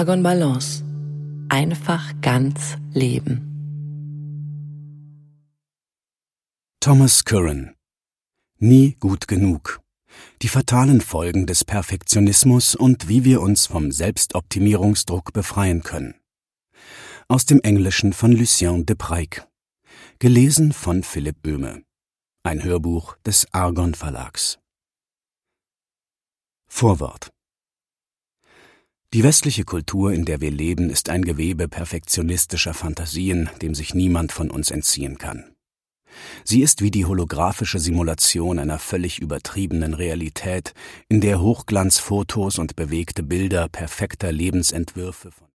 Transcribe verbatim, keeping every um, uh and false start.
Argon Balance. Einfach ganz leben. Thomas Curran. Nie gut genug. Die fatalen Folgen des Perfektionismus und wie wir uns vom Selbstoptimierungsdruck befreien können. Aus dem Englischen von Lucien de Preyck. Gelesen von Philipp Böhme. Ein Hörbuch des Argon Verlags. Vorwort. Die westliche Kultur, in der wir leben, ist ein Gewebe perfektionistischer Fantasien, dem sich niemand von uns entziehen kann. Sie ist wie die holographische Simulation einer völlig übertriebenen Realität, in der Hochglanzfotos und bewegte Bilder perfekter Lebensentwürfe von